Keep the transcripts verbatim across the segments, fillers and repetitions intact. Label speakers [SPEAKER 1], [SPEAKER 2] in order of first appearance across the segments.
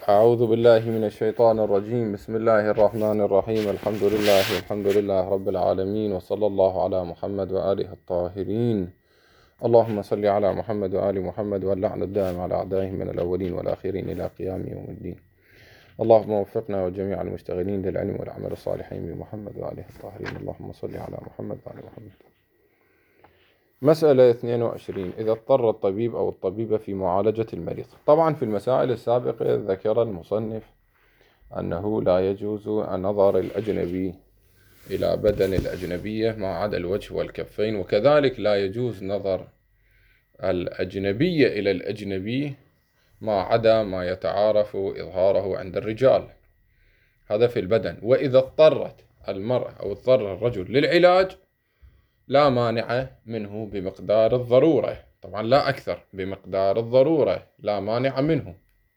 [SPEAKER 1] أعوذ بالله من الشيطان الرجيم. بسم الله الرحمن الرحيم. الحمد لله الحمد لله رب العالمين، وصلى الله على محمد وآله الطاهرين. اللهم صل على محمد وآل محمد، واللعن الدائم على أعدائهم من الأولين والآخرين إلى قيام يوم الدين. اللهم وفقنا وجميع المشتغلين للعلم والعمل الصالحين بمحمد وآله الطاهرين. اللهم صل على محمد وآل محمد. مسألة اثنين وعشرين. إذا اضطر الطبيب أو الطبيبة في معالجة المريض. طبعا في المسائل السابقة ذكر المصنف أنه لا يجوز النظر الأجنبي إلى بدن الأجنبية ما عدا الوجه والكفين، وكذلك لا يجوز نظر الأجنبية إلى الأجنبي ما عدا ما يتعارف إظهاره عند الرجال، هذا في البدن. وإذا اضطرت المرأة أو اضطر الرجل للعلاج لا مانع منه بمقدار الضرورة، طبعا لا أكثر، بمقدار الضرورة لا مانع منه.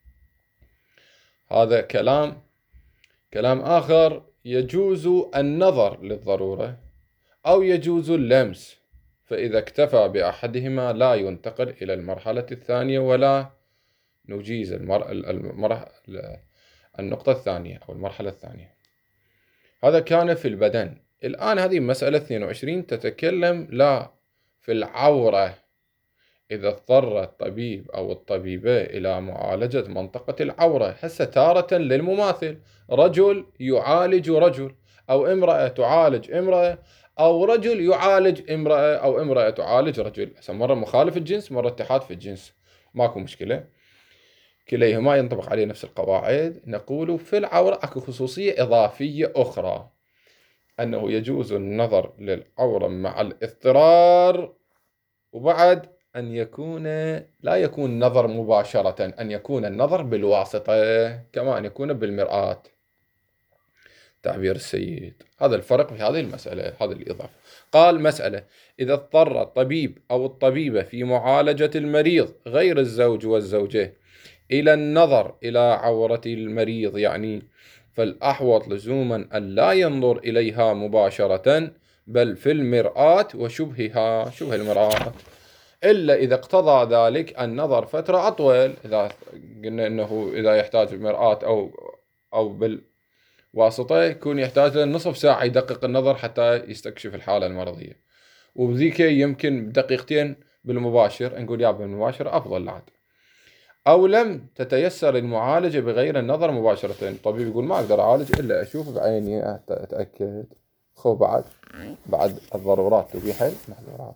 [SPEAKER 1] هذا كلام كلام آخر، يجوز النظر للضرورة أو يجوز اللمس، فإذا اكتفى بأحدهما لا ينتقل إلى المرحلة الثانية ولا نجيز المر... المر... النقطة الثانية أو المرحلة الثانية. هذا كان في البدن. الآن هذه مسألة اثنين وعشرين تتكلم لا في العورة. إذا اضطر الطبيب أو الطبيبة إلى معالجة منطقة العورة، هسه تارة للمماثل، رجل يعالج رجل، أو امرأة تعالج امرأة، أو رجل يعالج امرأة، أو امرأة تعالج رجل. هسه مرة مخالف الجنس، مرة اتحاد في الجنس، ماكو مشكلة، كليهما ينطبق عليه نفس القواعد. نقول في العورة أكو خصوصية إضافية أخرى، أنه يجوز النظر للعورة مع الاضطرار، وبعد أن يكون لا يكون نظر مباشرة، أن يكون النظر بالواسطة، كما أن يكون بالمرآة، تعبير السيد. هذا الفرق في هذه المسألة، هذه الإضافة. قال مسألة: إذا اضطر الطبيب أو الطبيبة في معالجة المريض غير الزوج والزوجة إلى النظر إلى عورة المريض، يعني فالأحوط لزوما أن لا ينظر إليها مباشرة، بل في المرآة وشبهها، شبه المرآة، إلا إذا اقتضى ذلك النظر فترة أطول. إذا قلنا أنه إذا يحتاج المرآة أو أو بالواسطة يكون يحتاج نصف ساعة يدقق النظر حتى يستكشف الحالة المرضية، وبذيك يمكن بدقيقتين بالمباشر، نقول يا بالمباشر أفضل لعد. أو لم تتيسر المعالجة بغير النظر مباشرة، الطبيب يقول ما أقدر أعالج إلا أشوف بعيني أتأكد، خو بعد بعد الضرورات تبيح المحظورات.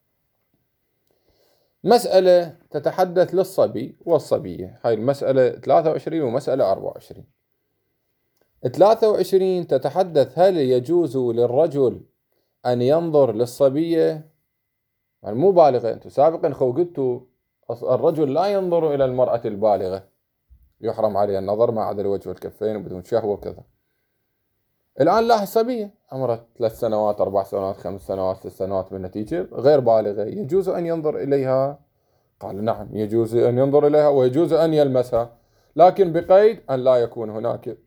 [SPEAKER 1] مسألة تتحدث للصبي والصبية، هاي المسألة ثلاثة وعشرين ومسألة أربعة وعشرين. ثلاثة وعشرين تتحدث هل يجوز للرجل أن ينظر للصبية، يعني مو بالغة. أنتم سابقا خو قلتوا الرجل لا ينظر إلى المرأة البالغة، يحرم عليه النظر ما عدا الوجه والكفين وبدون شهوة وكذا. الآن لا، صبية عمرها ثلاث سنوات أربع سنوات خمس سنوات ست سنوات بالنتيجة، غير بالغة، يجوز أن ينظر إليها؟ قال نعم، يجوز أن ينظر إليها ويجوز أن يلمسها، لكن بقيد أن لا يكون هناك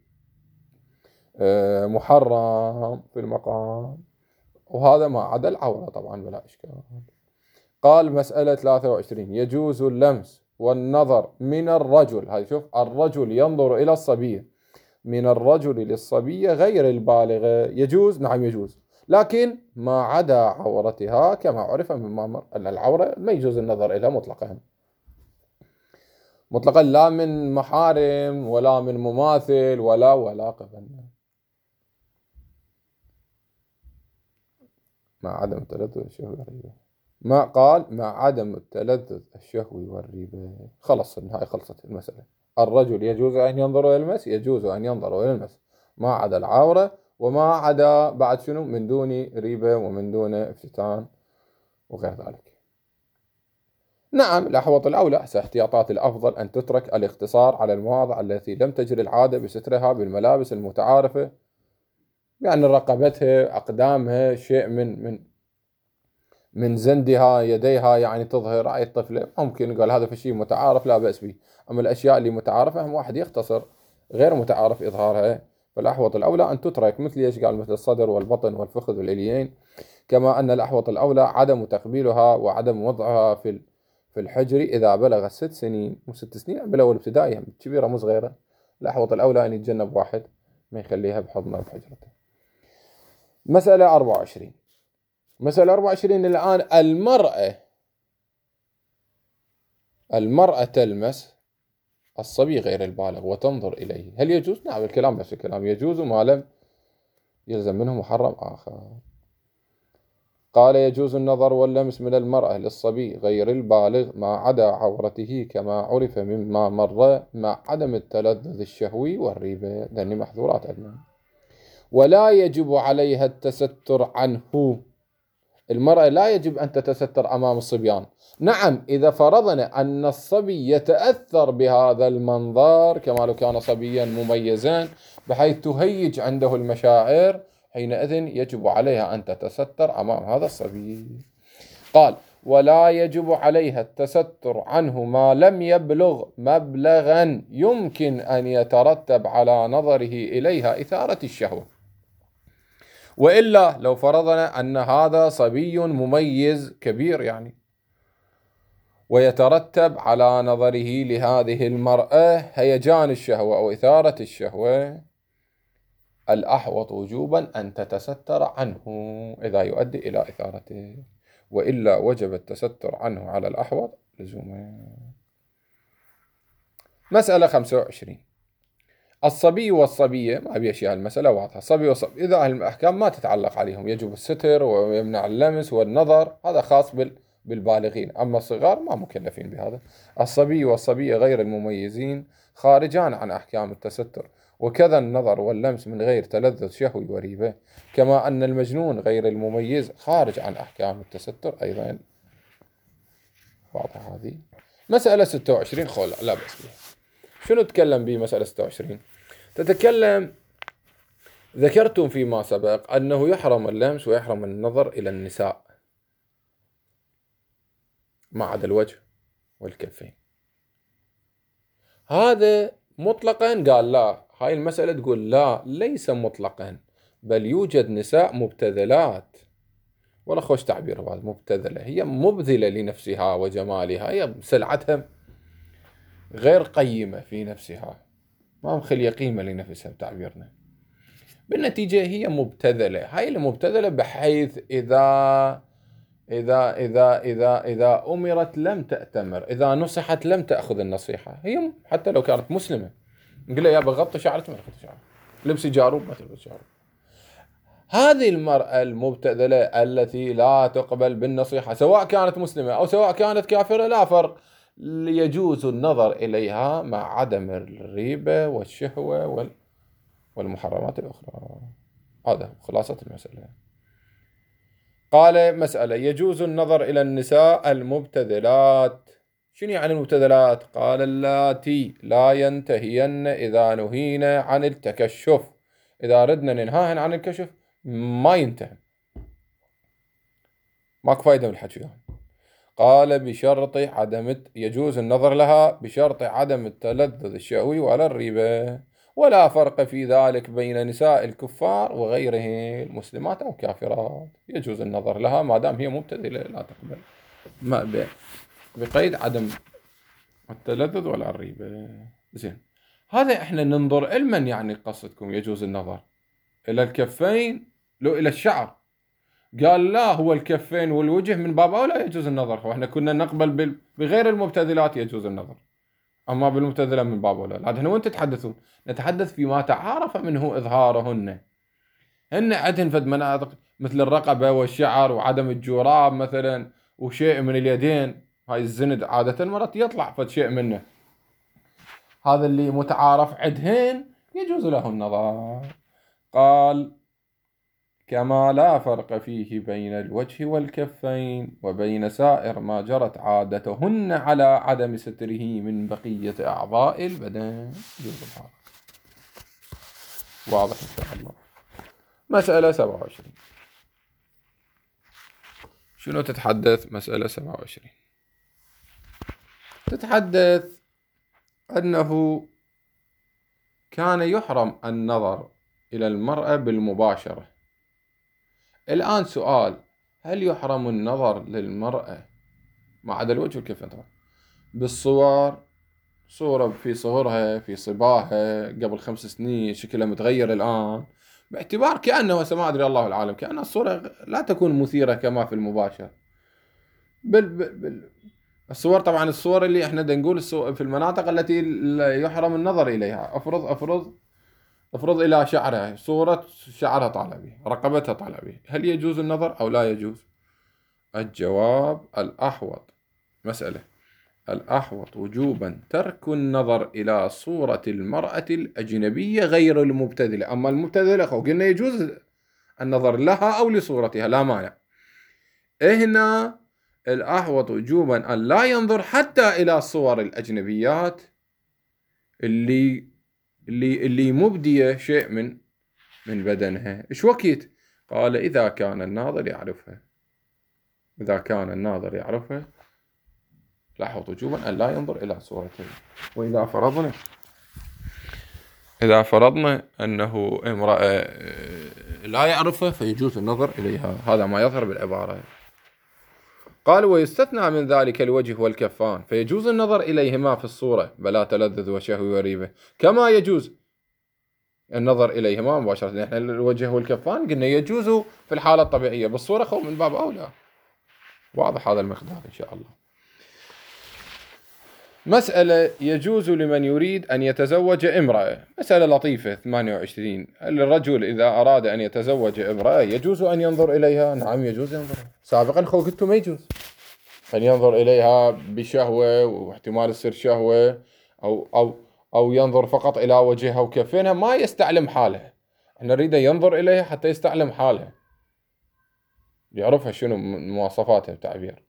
[SPEAKER 1] محرم في المقام، وهذا ما عدا العورة طبعا بلا إشكال. قال مسألة ثلاثة وعشرين: يجوز اللمس والنظر من الرجل، هاي شوف، الرجل ينظر إلى الصبية، من الرجل للصبية غير البالغة، يجوز، نعم يجوز، لكن ما عدا عورتها، كما عرف مما مر أن العورة ما يجوز النظر إليها مطلقا مطلقا، لا من محارم ولا من مماثل ولا ولا قبل، مع عدم التلذذ الشهوي والريبة. ما قال مع عدم التلذذ الشهوي والريبة، خلص النهاية، خلصت المسألة. الرجل يجوز أن ينظر ويلمس، يجوز أن ينظر ويلمس ما عدا العورة، وما عدا بعد شنو؟ من دون ريبة ومن دون افتتان وغير ذلك. نعم، الأحوط الأولى، احتياطات الأفضل أن تترك الاقتصار على المواضع التي لم تجري العادة بسترها بالملابس المتعارفة، يعني رقبتها، أقدامها، شيء من من من زندها، يديها، يعني تظهر رأي الطفلة، ممكن يقول هذا في شيء متعارف لا بأس به. أما الأشياء اللي متعارفة هم واحد يختصر، غير متعارف إظهارها، فالأحوط الأولى أن تترك، مثل إيش قال؟ مثل الصدر والبطن والفخذ والإليين. كما أن الأحوط الأولى عدم تقبيلها وعدم وضعها في في الحجر إذا بلغ ست سنين، مو ست سنين، بلغ الابتدائي كبيرة مو صغيرة، الأحوط الأولى أن يتجنب واحد ما يخليها بحضنه بحجرته. مسألة أربعة وعشرين. مسألة أربعة وعشرين الآن، المرأة المرأة تلمس الصبي غير البالغ وتنظر إليه، هل يجوز؟ نعم، الكلام نفس الكلام، يجوز ما لم يلزم منه محرم آخر. قال: يجوز النظر واللمس من المرأة للصبي غير البالغ ما عدا عورته كما عرف مما مر، مع عدم التلذذ الشهوي والريبة، لأن محظورات عندنا. ولا يجب عليها التستر عنه، المرأة لا يجب أن تتستر أمام الصبيان. نعم، إذا فرضنا أن الصبي يتأثر بهذا المنظر كما لو كان صبيا مميزا بحيث تهيج عنده المشاعر، حينئذ يجب عليها أن تتستر أمام هذا الصبي. قال: ولا يجب عليها التستر عنه ما لم يبلغ مبلغا يمكن أن يترتب على نظره إليها إثارة الشهوة. وإلا لو فرضنا أن هذا صبي مميز كبير يعني، ويترتب على نظره لهذه المرأة هيجان الشهوة أو إثارة الشهوة، الأحوط وجوبا أن تتستر عنه إذا يؤدي إلى إثارته، وإلا وجب التستر عنه على الأحوط لزوما. مسألة خمسة وعشرين. الصبي والصبية، ما أبي أشياء، المسألة واضحة، الصبي والصبي إذا الأحكام ما تتعلق عليهم، يجب الستر ويمنع اللمس والنظر، هذا خاص بالبالغين، أما الصغار ما مكلفين بهذا. الصبي والصبية غير المميزين خارجان عن أحكام التستر، وكذا النظر واللمس من غير تلذذ شهوي وريبة، كما أن المجنون غير المميز خارج عن أحكام التستر أيضا. واضحة هذه. مسألة ستة وعشرين خول لا بأس بها. شنو تتكلم به مسألة ستة وعشرين؟ تتكلم، ذكرتم فيما سبق أنه يحرم اللمس ويحرم النظر إلى النساء ما عدا الوجه والكفين. هذا مطلقا قال لا، هاي المسألة تقول لا، ليس مطلقا، بل يوجد نساء مبتذلات، ولا خوش تعبير هذا، مبتذلة، هي مبذلة لنفسها وجمالها، هي سلعتها غير قيمة في نفسها، ما مخلية قيمة لنفسها بتعبيرنا، بالنتيجة هي مبتذلة. هاي المبتذلة بحيث إذا إذا إذا إذا إذا أمرت لم تأتمر، إذا نصحت لم تأخذ النصيحة، هي حتى لو كانت مسلمة نقول لها يا بغض شعرك ما تغطي شعرك، لبسي جاروب ما تلبس جاروب. هذه المرأة المبتذلة التي لا تقبل بالنصيحة سواء كانت مسلمة أو سواء كانت كافرة لا فرق، يجوز النظر إليها مع عدم الريبة والشهوة والمحرمات الأخرى. هذا خلاصة المسألة. قال: مسألة يجوز النظر إلى النساء المبتذلات. شنو يعني المبتذلات؟ قال: اللاتي لا ينتهين إذا نهينا عن التكشف، إذا ردنا ننهاهن عن الكشف ما ينتهن، ماك فايدة من الحكي. قال: بشرط عدم، يجوز النظر لها بشرط عدم التلذذ الشهوي ولا الريبة، ولا فرق في ذلك بين نساء الكفار وغيرهم المسلمات أو كافرات، يجوز النظر لها ما دام هي مبتذلة لا تقبل، ما بقيد عدم التلذذ ولا الريبة. زين، هذا احنا ننظر لمن يعني قصدكم يجوز النظر؟ إلى الكفين لو إلى الشعر؟ قال لا، هو الكفين والوجه من باب أولى يجوز النظر، واحنا كنا نقبل بغير المبتذلات يجوز النظر، أما بالمبتذلة من باب أولى. لكن وين تتحدثون؟ نتحدث فيما تعارف منه إظهارهن، هن عندهن فد مناطق مثل الرقبة والشعر وعدم الجوراب مثلا وشيء من اليدين، هاي الزند عادة مرات يطلع فد شيء منه، هذا اللي متعارف عندهن يجوز له النظر. قال: كما لا فرق فيه بين الوجه والكفين وبين سائر ما جرت عادتهن على عدم ستره من بقية أعضاء البدن. واضح إن شاء الله. مسألة سبعة وعشرين. شنو تتحدث مسألة سبعة وعشرين؟ تتحدث أنه كان يحرم النظر إلى المرأة بالمباشرة. الآن سؤال: هل يحرم النظر للمرأة ما عدا الوجه والكفين طبعا بالصور؟ صورة في صغرها في صباها قبل خمس سنين شكلها متغير الآن، باعتبار كأنه ما أدري الله العالم كأن الصورة لا تكون مثيرة كما في المباشر. بل, بل, بل الصور طبعا الصور اللي احنا نقول في المناطق التي يحرم النظر إليها، أفرض أفرض أفرض إلى شعرها، صورة شعرها طالع به، رقبتها طالع به، هل يجوز النظر أو لا يجوز؟ الجواب الأحوط مسألة الأحوط وجوبا ترك النظر إلى صورة المرأة الأجنبية غير المبتذلة. أما المبتذلة قلنا يجوز النظر لها أو لصورتها لا مانع. هنا الأحوط وجوبا أن لا ينظر حتى إلى صور الأجنبيات اللي اللي اللي مبدية شيء من من بدنها. إيش وقت؟ قال إذا كان الناظر يعرفها، إذا كان الناظر يعرفها لاحظ وجوبا أن لا ينظر إلى صورته. وإذا فرضنا إذا فرضنا أنه امرأة لا يعرفها فيجوز النظر إليها، هذا ما يظهر بالعبارة. قال ويستثنى من ذلك الوجه والكفان فيجوز النظر إليهما في الصورة بلا تلذذ وشهوة وريبة، كما يجوز النظر إليهما مباشرة. نحن الوجه والكفان قلنا يجوز في الحالة الطبيعية، بالصورة خو من باب أولى. واضح هذا المقدار إن شاء الله. مسألة يجوز لمن يريد أن يتزوج امرأة، مسألة لطيفة ثمانية وعشرين. الرجل إذا أراد أن يتزوج امرأة يجوز أن ينظر إليها؟ نعم يجوز ينظر. سابقا خو قلت ما يجوز أن ينظر إليها بشهوة واحتمال يصير شهوة، أو أو أو ينظر فقط إلى وجهها وكفينها ما يستعلم حالها. احنا نريد ينظر إليها حتى يستعلم حالها، يعرفها شنو مواصفاتها بتعبير.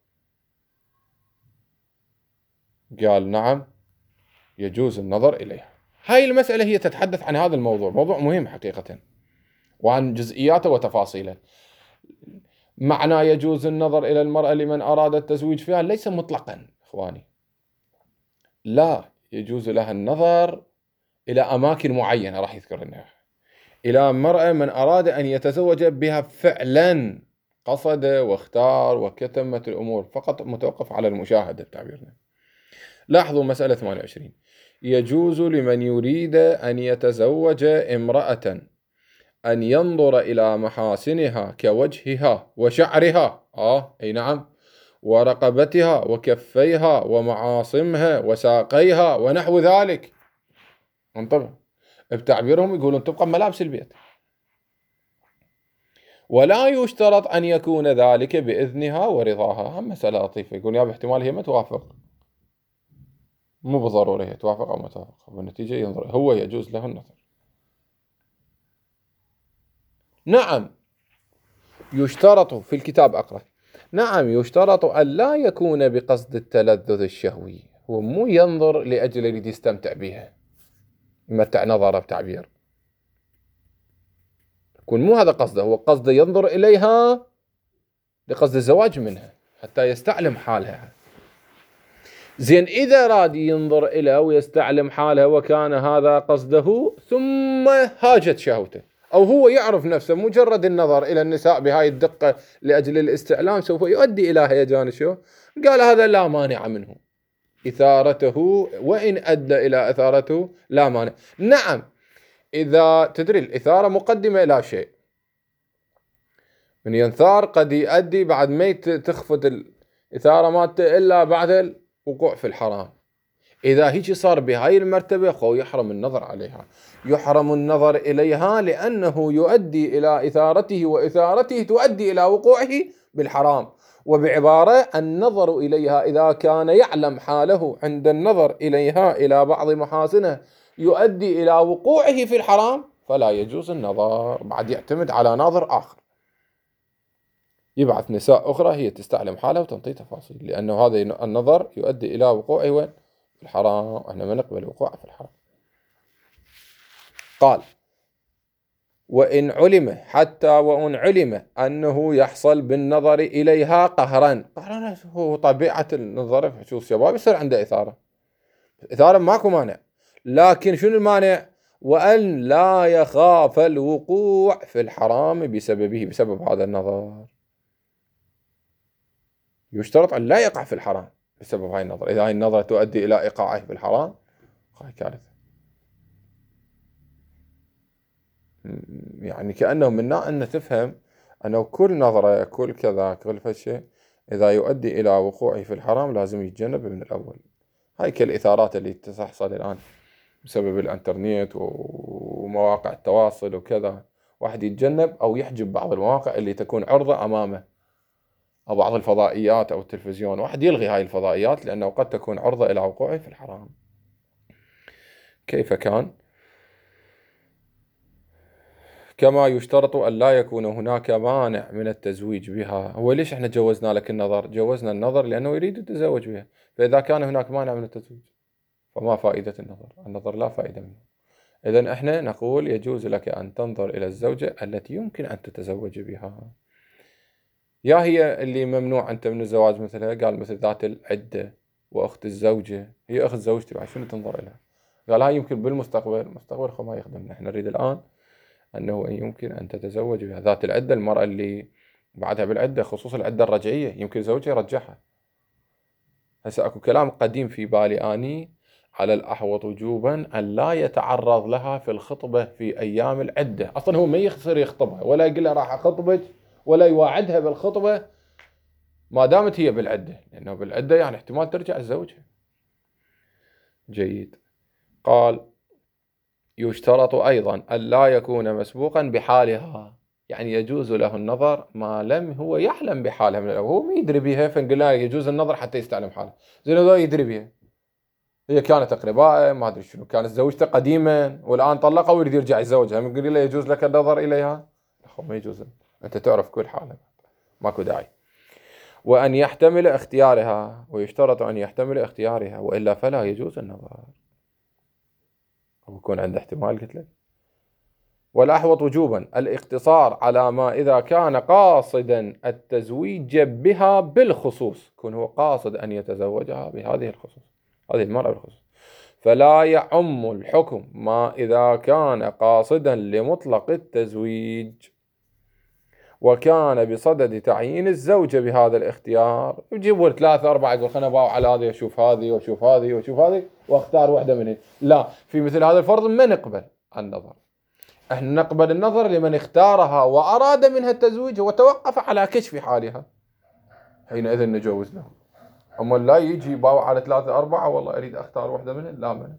[SPEAKER 1] قال نعم يجوز النظر إليها. هاي المسألة هي تتحدث عن هذا الموضوع، موضوع مهم حقيقة وعن جزئياته وتفاصيله. معنى يجوز النظر إلى المرأة لمن أراد التزويج فيها ليس مطلقا إخواني، لا، يجوز لها النظر إلى أماكن معينة راح يذكر لنا، إلى مرأة من أراد أن يتزوج بها فعلا، قصد واختار وكتمت الأمور، فقط متوقف على المشاهدة بتعبيرنا. لاحظوا مسألة ثمانية وعشرين. يجوز لمن يريد أن يتزوج امرأة أن ينظر إلى محاسنها كوجهها وشعرها، آه أي نعم، ورقبتها وكفيها ومعاصمها وساقيها ونحو ذلك. انتبه بتعبيرهم يقولون تبقى ملابس البيت، ولا يشترط أن يكون ذلك بإذنها ورضاها. هم مسألة لطيفة، يقول يا باحتمال هي ما توافق، مو بالضرورة هي توافق أو ما توافق، بالنتيجة ينظر هو يجوز له النظر. نعم يشترط في الكتاب أقرأ، نعم يشترط أن لا يكون بقصد التلذذ الشهوي، هو مو ينظر لأجل يريد يستمتع بها يمتع نظره بتعبير، يكون مو هذا قصده، هو قصده ينظر إليها لقصد الزواج منها حتى يستعلم حالها. زين إذا راد ينظر إلى ويستعلم حالها وكان هذا قصده ثم هاجت شهوته، أو هو يعرف نفسه مجرد النظر إلى النساء بهاي الدقة لأجل الاستعلام سوف يؤدي إلى هيجان شو، قال هذا لا مانع منه، إثارته وإن أدى إلى إثارته لا مانع. نعم إذا تدري الإثارة مقدمة إلى شيء، من ينثار قد يؤدي بعد ما تخفت الإثارة مالته إلا بعد الوقوع في الحرام. إذا هيك صار بهاي المرتبة خو يحرم النظر عليها، يحرم النظر إليها لأنه يؤدي إلى إثارته، وإثارته تؤدي إلى وقوعه بالحرام. وبعبارة النظر إليها إذا كان يعلم حاله عند النظر إليها إلى بعض محاسنه يؤدي إلى وقوعه في الحرام فلا يجوز النظر، بعد يعتمد على ناظر آخر يبعث نساء أخرى هي تستعلم حالها وتنطي تفاصيل، لأنه هذا النظر يؤدي إلى وقوعه في الحرام، احنا ما نقبل وقوعه في الحرام. قال وإن علم، حتى وإن علم أنه يحصل بالنظر إليها قهرا، قهرا هو طبيعة النظر، شوف شباب يصير عنده إثارة، إثارة ماكو مانع، لكن شنو المانع؟ وأن لا يخاف الوقوع في الحرام بسببه، بسبب هذا النظر. يشترط أن لا يقع في الحرام بسبب هاي النظرة، إذا هاي النظرة تؤدي إلى إيقاعه في الحرام هاي كارثة. يعني كأنه منا أن تفهم أنه كل نظرة كل كذا كل شيء إذا يؤدي إلى وقوعه في الحرام لازم يتجنب من الأول. هاي كالإثارات اللي تحصل الآن بسبب الانترنت ومواقع التواصل وكذا، واحد يتجنب أو يحجب بعض المواقع اللي تكون عرضة أمامه، أو بعض الفضائيات أو التلفزيون، واحد يلغي هاي الفضائيات لأنه قد تكون عرضة إلى وقوعه في الحرام. كيف كان؟ كما يشترط أن لا يكون هناك مانع من التزويج بها. هو ليش احنا جوزنا لك النظر؟ جوزنا النظر لأنه يريد التزوج بها، فإذا كان هناك مانع من التزويج فما فائدة النظر؟ النظر لا فائدة منه. إذن احنا نقول يجوز لك أن تنظر إلى الزوجة التي يمكن أن تتزوج بها. يا هي اللي ممنوع أنت من الزواج مثلها، قال مثل ذات العدة وأخت الزوجة، هي أخت زوجتي بعد شنو تنظر لها؟ قال هاي يمكن بالمستقبل، المستقبل خو ما يخدمنا، احنا نريد الآن أنه يمكن أن تتزوج بها. ذات العدة المرأة اللي بعدها بالعدة، خصوص العدة الرجعية، يمكن زوجها يرجعها. هسه أكو كلام قديم في بالي أني، على الأحوط وجوبا أن لا يتعرض لها في الخطبة في أيام العدة. أصلا هو ما يخسر يخطبها ولا يقول لها راح أخطبك ولا يواعدها بالخطبة ما دامت هي بالعدة، لأنه بالعدة يعني احتمال ترجع لزوجها. جيد. قال يشترط أيضا أن لا يكون مسبوقا بحالها، يعني يجوز له النظر ما لم هو يحلم بحالها من الأول، هو ما يدري بها، فنقول له يجوز النظر حتى يستعلم حالها. زين هو يدري بها، هي كانت أقرباء ما أدري شنو، كانت زوجته قديما والآن طلقها ويريد يرجع يتزوجها، نقول له يجوز لك النظر إليها؟ لا ما يجوز، أنت تعرف كل حالها، ماكو داعي. وأن يحتمل اختيارها، ويشترط أن يحتمل اختيارها، وإلا فلا يجوز النظر. ويكون عنده احتمال قلت لك. والأحوط وجوبا الاقتصار على ما إذا كان قاصدا التزويج بها بالخصوص، يكون هو قاصد أن يتزوجها بهذه الخصوص، هذه المرأة بالخصوص. فلا يعم الحكم ما إذا كان قاصدا لمطلق التزويج وكان بصدد تعيين الزوجة بهذا الاختيار. يجيبوا ثلاثة أربعة يقول خلنا باوع على هذه وشوف هذه وشوف هذه وشوف هذه واختار واحدة منهن. لا، في مثل هذا الفرض ما نقبل النظر. احنا نقبل النظر لمن اختارها وأراد منها التزويج وتوقف على كشف حالها، حينئذ نجوز له. أما لا يجي باوع على ثلاثة أربعة والله أريد أختار واحدة منهن، لا منه.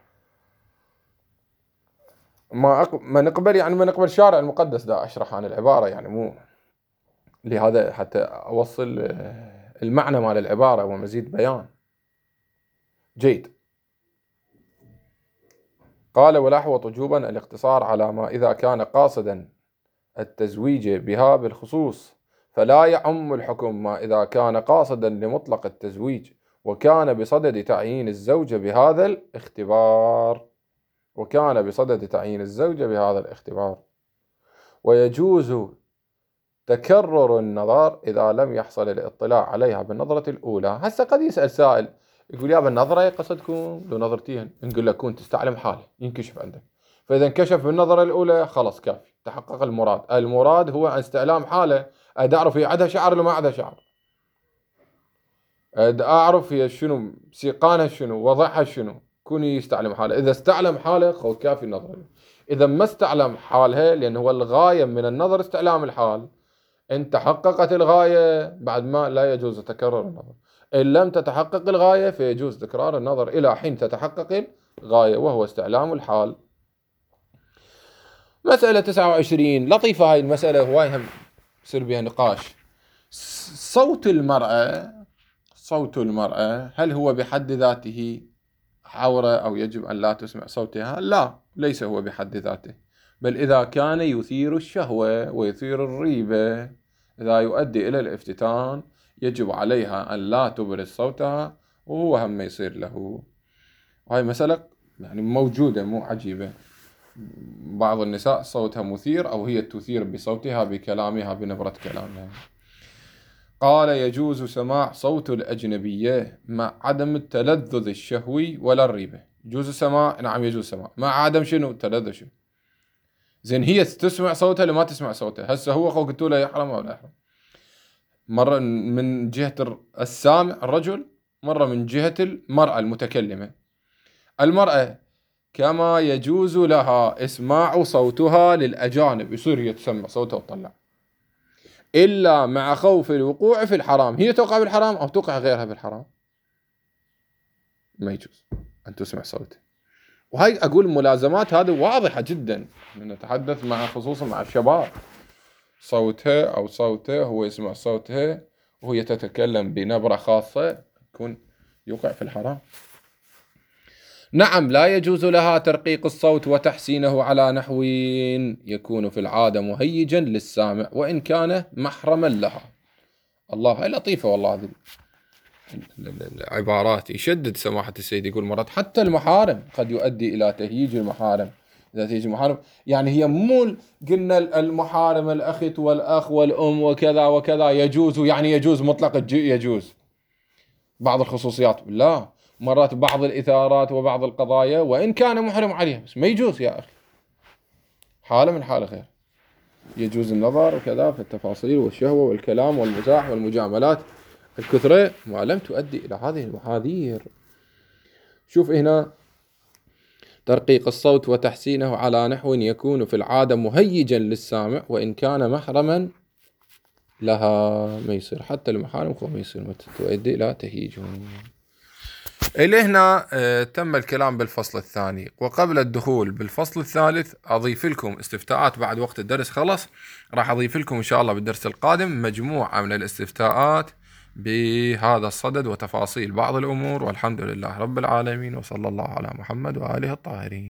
[SPEAKER 1] ما أق... ما نقبل يعني ما نقبل الشارع المقدس، دا أشرح عن العبارة يعني، مو لهذا حتى أوصل المعنى مال العبارة ومزيد بيان. جيد. قال والأحوط وجوبا الاقتصار على ما إذا كان قاصدا التزويج بها بالخصوص، فلا يعم الحكم ما إذا كان قاصدا لمطلق التزويج وكان بصدد تعيين الزوجة بهذا الاختبار وكان بصدد تعيين الزوجة بهذا الاختبار. ويجوز تكرر النظر إذا لم يحصل الاطلاع عليها بالنظرة الأولى. هسه قد يسأل سائل يقول يا بالنظرة قصدكم لو نظرتين؟ نقول له كون تستعلم حاله ينكشف عندك، فإذا انكشف بالنظرة الأولى خلاص كافي، تحقق المراد. المراد هو استعلام حاله، أد أعرف هي عندها شعر ولا ما عندها شعر، أد أعرف هي شنو سيقانها شنو وضعها شنو، كون يستعلم حاله. إذا استعلم حاله خو كافي النظرة. إذا ما استعلم حالها، لأن هو الغاية من النظر استعلام الحال، إن تحققت الغاية بعد ما لا يجوز تكرر النظر، إن لم تتحقق الغاية فيجوز تكرار النظر إلى حين تتحقق الغاية وهو استعلام الحال. مسألة تسعة وعشرين لطيفة هاي المسألة، هواي هم يصير بها نقاش. صوت المرأة صوت المرأة هل هو بحد ذاته عورة أو يجب أن لا تسمع صوتها؟ لا، ليس هو بحد ذاته، بل إذا كان يثير الشهوة ويثير الريبة، إذا يؤدي إلى الافتتان يجب عليها أن لا تبرز صوتها، وهو هم يصير له. وهي مسألة يعني موجودة مو عجيبة، بعض النساء صوتها مثير أو هي تثير بصوتها بكلامها بنبرة كلامها. قال يجوز سماع صوت الأجنبية مع عدم التلذذ الشهوي ولا الريبة. يجوز السماع، نعم يجوز السماع مع عدم شنو؟ التلذذ. شنو زين هي تسمع صوتها لما تسمع صوتها. هسه هو خو قلت له يحرم ولا يحرم، مرة من جهة السامع الرجل، مرة من جهة المرأة المتكلمة. المرأة كما يجوز لها إسماع صوتها للأجانب، يصير هي تسمع صوتها وتطلع، إلا مع خوف الوقوع في الحرام. هي توقع بالحرام أو توقع غيرها بالحرام، ما يجوز أن تسمع صوته. وهي أقول الملازمات هذه واضحة جدا، نتحدث مع خصوصا مع الشباب، صوتها أو صوته، هو يسمع صوتها وهي تتكلم بنبرة خاصة، يكون يوقع في الحرام. نعم، لا يجوز لها ترقيق الصوت وتحسينه على نحو يكون في العادة مهيجا للسامع وإن كان محرما لها. الله، هاي لطيفة والله، هذه العبارات يشدد سماحة السيد، يقول مرات حتى المحارم قد يؤدي إلى تهييج المحارم. إذا تهيج المحارم يعني هي مو قلنا المحارم الأخت والأخ والأم وكذا وكذا يجوز، يعني يجوز مطلق يجوز بعض الخصوصيات، لا، مرات بعض الإثارات وبعض القضايا وإن كان محرم عليها بس ما يجوز يا أخي، حالة من حالة غير، يجوز النظر وكذا في التفاصيل والشهوة والكلام والمزاح والمجاملات الكثرة ما لم تؤدي إلى هذه المحاذير. شوف هنا، ترقيق الصوت وتحسينه على نحو يكون في العادة مهيجا للسامع وإن كان محرما لها، ما يصير حتى المحارم ما يصير تؤدي إلى تهيجهم. إلى هنا آه تم الكلام بالفصل الثاني. وقبل الدخول بالفصل الثالث أضيف لكم استفتاءات بعد وقت الدرس خلص، راح أضيف لكم إن شاء الله بالدرس القادم مجموعة من الاستفتاءات بهذا الصدد وتفاصيل بعض الأمور، والحمد لله رب العالمين، وصلى الله على محمد وآله الطاهرين.